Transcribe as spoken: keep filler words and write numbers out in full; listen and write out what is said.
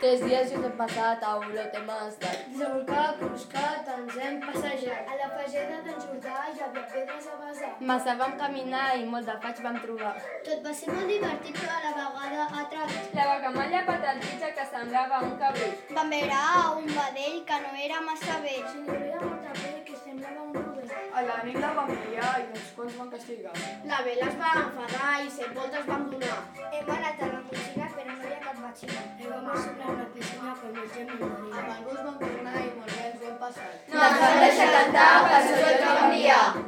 Tres dies us hem passat a Olot, hem estat. Desembolcat, buscat, ens hem passejat. A la pageda d'en Jordà hi havia pedres a base. Massa vam caminar i molt de faig vam trobar. Tot va ser molt divertit, però a la vegada atrevit. La vacamalla patatitxa que semblava un cabrit. Vam veure a un vedell que no era massa vell. Si no veia molta pell que semblava un rober. A la nit la vam liar i uns quants van castigar. La vela es va enfadar i set voltes vam donar. Hem anat a la motxina, però no hi ha cap batxina. I vam assolar una piscina com el gem mandarina. Amb el bus vam tornar i molt bé ens ho hem passat. No ens van deixar cantar per sota un dia.